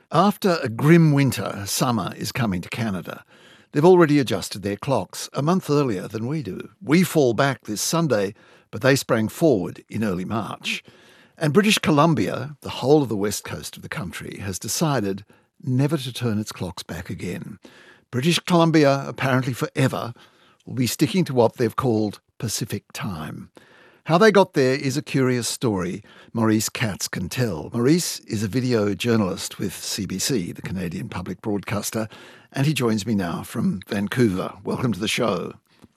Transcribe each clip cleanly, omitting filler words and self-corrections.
After a grim winter, summer is coming to Canada. They've already adjusted their clocks a month earlier than we do. We fall back this Sunday, but they sprang forward in early March. And British Columbia, the whole of the west coast of the country, has decided never to turn its clocks back again. British Columbia, apparently forever, will be sticking to what they've called Pacific Time. How they got there is a curious story Maurice Katz can tell. Maurice is a video journalist with CBC, the Canadian public broadcaster, and he joins me now from Vancouver. Welcome to the show.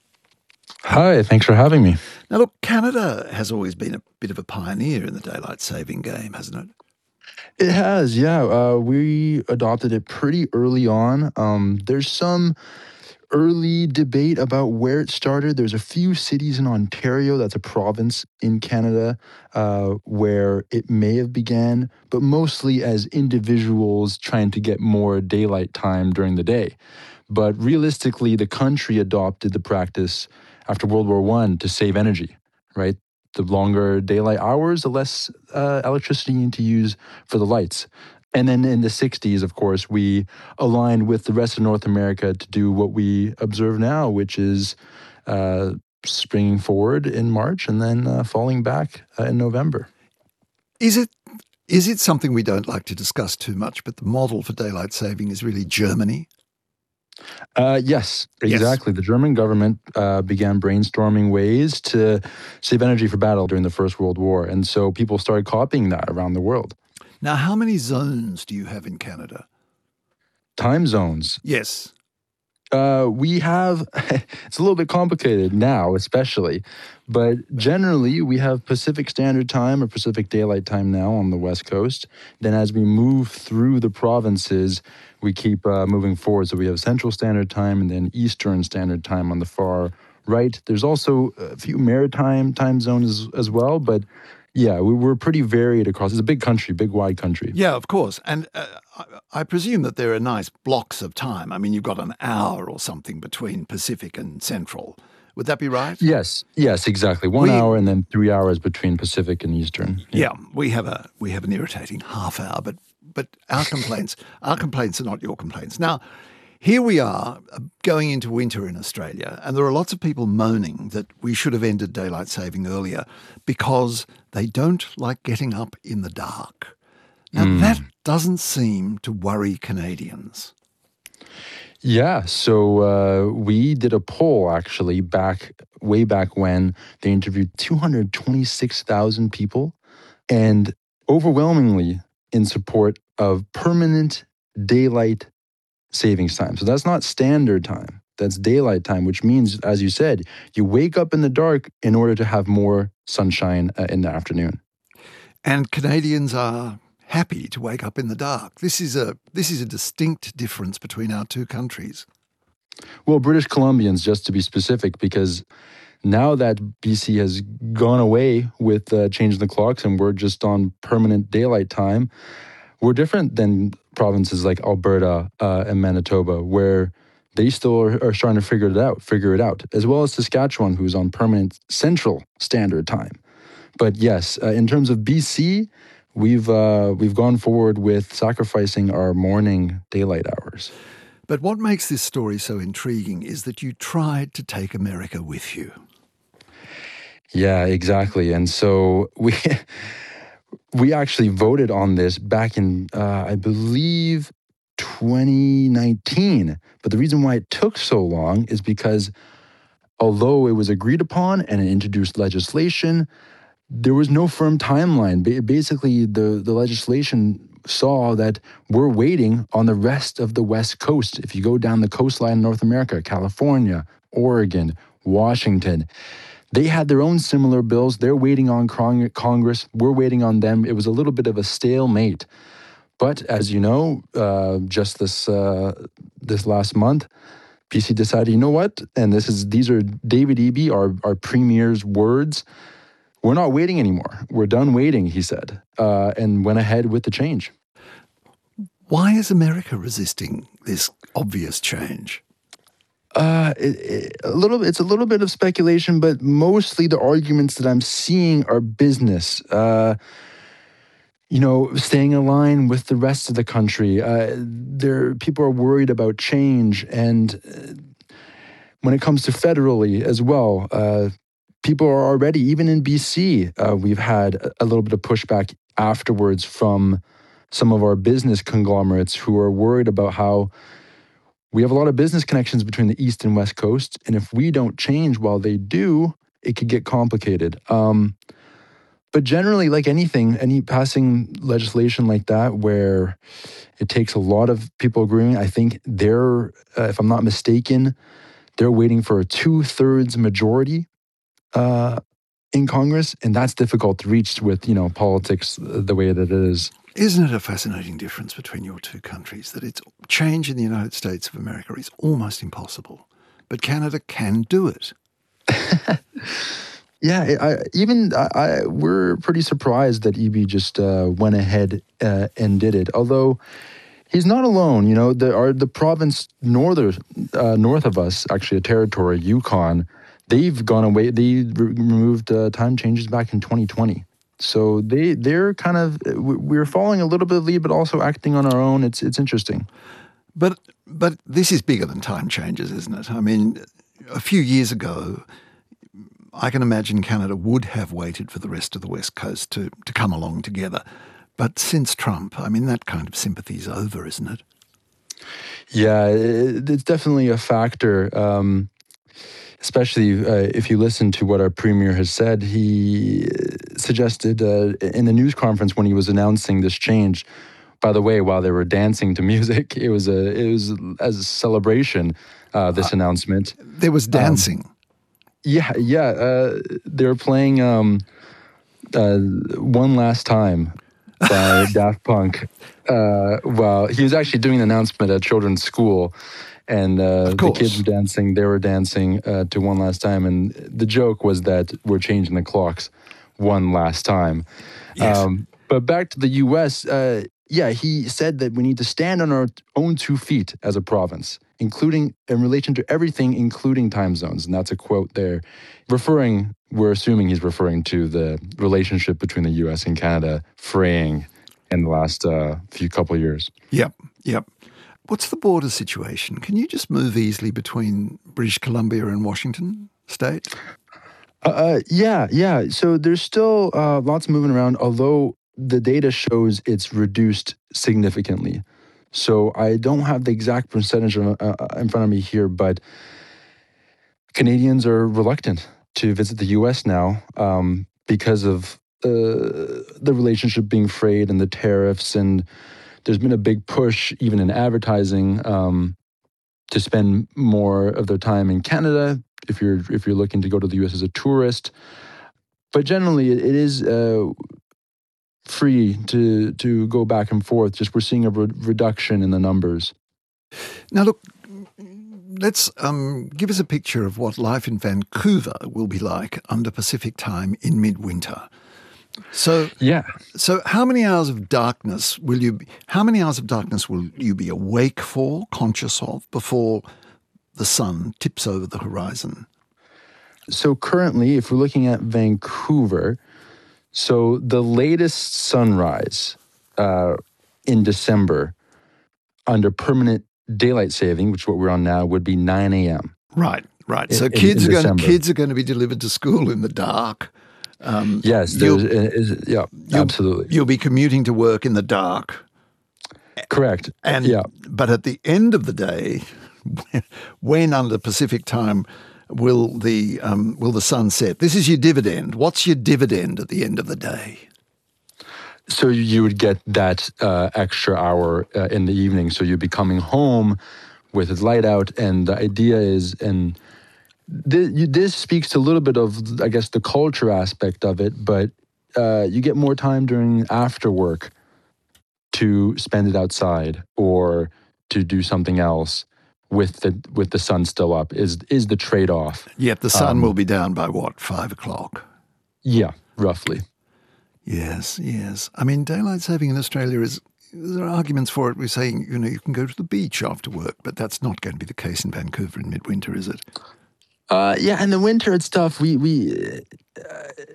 Hi, thanks for having me. Now look, Canada has always been a bit of a pioneer in the daylight saving game, hasn't it? It has, yeah. We adopted it pretty early on. There's some early debate about where it started. There's a few cities in Ontario, that's a province in Canada, where it may have began, but mostly as individuals trying to get more daylight time during the day. But realistically, the country adopted the practice after World War I to save energy, right? The longer daylight hours, the less electricity you need to use for the lights. And then in the 60s, of course, we aligned with the rest of North America to do what we observe now, which is springing forward in March and then falling back in November. Is it something we don't like to discuss too much, but the model for daylight saving is really Germany? Yes, exactly. Yes. The German government began brainstorming ways to save energy for battle during the First World War. And so people started copying that around the world. Now, how many zones do you have in Canada? Time zones? Yes. We have, it's a little bit complicated now, especially, but generally we have Pacific Standard Time or Pacific Daylight Time now on the West Coast. Then as we move through the provinces, we keep moving forward. So we have Central Standard Time and then Eastern Standard Time on the far right. There's also a few maritime time zones as well, but yeah, we're pretty varied across. It's a big country, big wide country. Yeah, of course. And I presume that there are nice blocks of time. I mean, you've got an hour or something between Pacific and Central. Would that be right? Yes, exactly. 1 hour and then 3 hours between Pacific and Eastern. Yeah, we have an irritating half hour, but our complaints are not your complaints. Now, here we are going into winter in Australia, and there are lots of people moaning that we should have ended daylight saving earlier because they don't like getting up in the dark. Now, that doesn't seem to worry Canadians. Yeah, so we did a poll actually way back when. They interviewed 226,000 people, and overwhelmingly in support of permanent daylight savings time. So that's not standard time. That's daylight time, which means, as you said, you wake up in the dark in order to have more sunshine in the afternoon. And Canadians are happy to wake up in the dark. This is a distinct difference between our two countries. Well, British Columbians, just to be specific, because now that BC has gone away with changing the clocks and we're just on permanent daylight time, we're different than provinces like Alberta and Manitoba, where they still are trying to figure it out, as well as Saskatchewan, who's on permanent Central Standard Time. But yes, in terms of BC, we've gone forward with sacrificing our morning daylight hours. But what makes this story so intriguing is that you tried to take America with you. Yeah, exactly. And so we actually voted on this back in, I believe, 2019. But the reason why it took so long is because although it was agreed upon and it introduced legislation, there was no firm timeline. Basically, the legislation saw that we're waiting on the rest of the West Coast. If you go down the coastline in North America, California, Oregon, Washington, they had their own similar bills. They're waiting on Congress. We're waiting on them. It was a little bit of a stalemate. But as you know, just this last month, BC decided, you know what? And these are David Eby, our premier's words. We're not waiting anymore. We're done waiting, he said, and went ahead with the change. Why is America resisting this obvious change? It's a little bit of speculation, but mostly the arguments that I'm seeing are business. staying in line with the rest of the country. People are worried about change, and when it comes to federally as well, people are already, even in BC, we've had a little bit of pushback afterwards from some of our business conglomerates who are worried about how we have a lot of business connections between the East and West Coast, and if we don't change while they do, it could get complicated. But generally, like anything, any passing legislation like that, where it takes a lot of people agreeing, I think if I'm not mistaken, they're waiting for a 2/3 majority in Congress, and that's difficult to reach with, politics the way that it is. Isn't it a fascinating difference between your two countries, that it's change in the United States of America is almost impossible, but Canada can do it? Yeah, we're pretty surprised that EB just went ahead and did it. Although he's not alone. The province north of us, actually a territory, Yukon, they've gone away. They removed time changes back in 2020. So they're kind of, we're following a little bit of lead, but also acting on our own. It's interesting. But this is bigger than time changes, isn't it? I mean, a few years ago, I can imagine Canada would have waited for the rest of the West Coast to come along together. But since Trump, I mean, that kind of sympathy is over, isn't it? Yeah, it's definitely a factor. Especially if you listen to what our premier has said. He suggested in the news conference when he was announcing this change, by the way, while they were dancing to music, it was as a celebration, this announcement. There was dancing. Yeah. They were playing One Last Time by Daft Punk. Well, he was actually doing the announcement at children's school. And the kids were dancing, they were dancing to One Last Time. And the joke was that we're changing the clocks one last time. Yes. But back to the U.S., he said that we need to stand on our own 2 feet as a province, including in relation to everything, including time zones. And that's a quote there. We're assuming he's referring to the relationship between the U.S. and Canada fraying in the last couple of years. Yep. What's the border situation? Can you just move easily between British Columbia and Washington State? Yeah. So there's still lots moving around, although the data shows it's reduced significantly. So I don't have the exact percentage in front of me here, but Canadians are reluctant to visit the U.S. now because of the relationship being frayed and the tariffs, and there's been a big push, even in advertising, to spend more of their time in Canada if you're looking to go to the U.S. as a tourist. But generally, it is free to go back and forth. Just we're seeing a reduction in the numbers. Now, look, let's give us a picture of what life in Vancouver will be like under Pacific time in midwinter. So how many hours of darkness will you be awake for, conscious of, before the sun tips over the horizon? So currently, if we're looking at Vancouver, so the latest sunrise in December under permanent daylight saving, which is what we're on now, would be 9 a.m. Right. So kids are going to be delivered to school in the dark. Yes, absolutely. You'll be commuting to work in the dark. Correct. But at the end of the day, when under Pacific time will the sun set? This is your dividend. What's your dividend at the end of the day? So you would get that extra hour in the evening. So you'd be coming home with the light out, and the idea is, and this speaks to a little bit of, I guess, the culture aspect of it, but you get more time during after work to spend it outside or to do something else with the sun still up is the trade-off. Yet the sun will be down by what, 5 o'clock? Yeah, roughly. Yes. I mean, daylight saving in Australia there are arguments for it. We're saying, you can go to the beach after work, but that's not going to be the case in Vancouver in midwinter, is it? In the winter it's tough.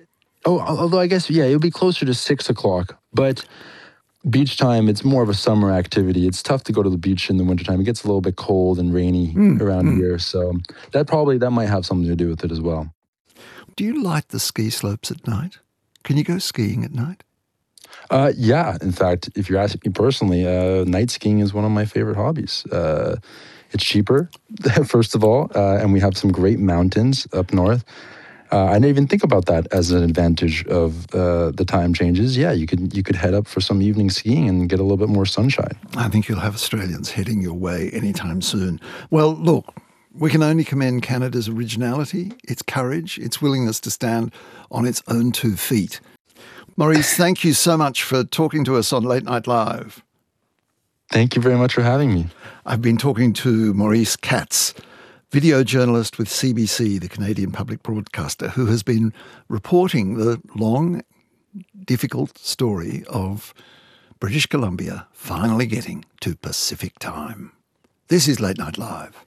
Oh, although I guess, yeah, it'll be closer to 6 o'clock. But beach time, it's more of a summer activity. It's tough to go to the beach in the wintertime. It gets a little bit cold and rainy around here. So that might have something to do with it as well. Do you like the ski slopes at night? Can you go skiing at night? Yeah, in fact, if you're asking me personally, night skiing is one of my favorite hobbies. It's cheaper, first of all, and we have some great mountains up north. I didn't even think about that as an advantage of the time changes. Yeah, you could head up for some evening skiing and get a little bit more sunshine. I think you'll have Australians heading your way anytime soon. Well, look, we can only commend Canada's originality, its courage, its willingness to stand on its own 2 feet. Maurice, thank you so much for talking to us on Late Night Live. Thank you very much for having me. I've been talking to Maurice Katz, video journalist with CBC, the Canadian public broadcaster, who has been reporting the long, difficult story of British Columbia finally getting to Pacific time. This is Late Night Live.